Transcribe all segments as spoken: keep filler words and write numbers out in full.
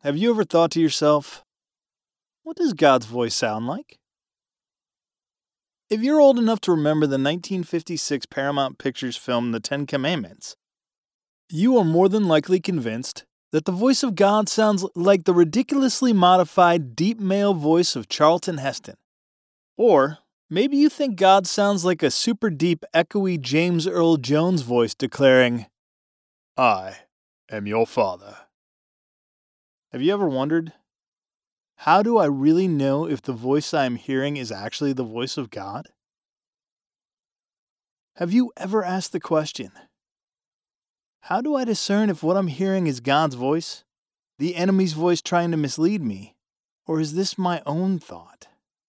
Have you ever thought to yourself, what does God's voice sound like? If you're old enough to remember the nineteen fifty-six Paramount Pictures film The Ten Commandments, you are more than likely convinced that the voice of God sounds like the ridiculously modified deep male voice of Charlton Heston. Or maybe you think God sounds like a super deep, echoey James Earl Jones voice declaring, I am your father. Have you ever wondered, how do I really know if the voice I am hearing is actually the voice of God? Have you ever asked the question, how do I discern if what I'm hearing is God's voice, the enemy's voice trying to mislead me, or is this my own thought?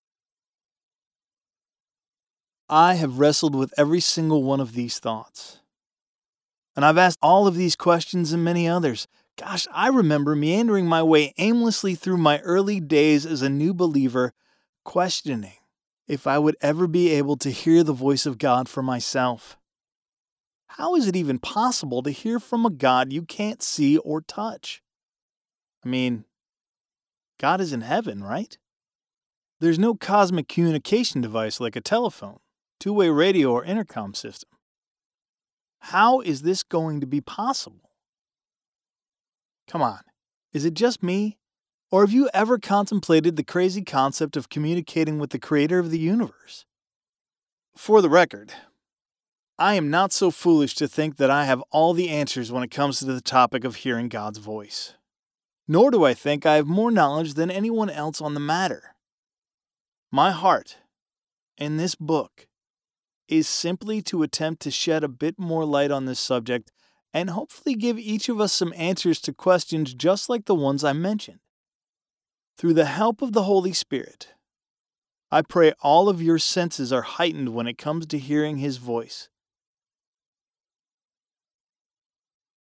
I have wrestled with every single one of these thoughts. And I've asked all of these questions and many others. Gosh, I remember meandering my way aimlessly through my early days as a new believer, questioning if I would ever be able to hear the voice of God for myself. How is it even possible to hear from a God you can't see or touch? I mean, God is in heaven, right? There's no cosmic communication device like a telephone, two-way radio, or intercom system. How is this going to be possible? Come on, is it just me? Or have you ever contemplated the crazy concept of communicating with the creator of the universe? For the record, I am not so foolish to think that I have all the answers when it comes to the topic of hearing God's voice. Nor do I think I have more knowledge than anyone else on the matter. My heart, in this book, is simply to attempt to shed a bit more light on this subject and hopefully give each of us some answers to questions just like the ones I mentioned. Through the help of the Holy Spirit, I pray all of your senses are heightened when it comes to hearing His voice,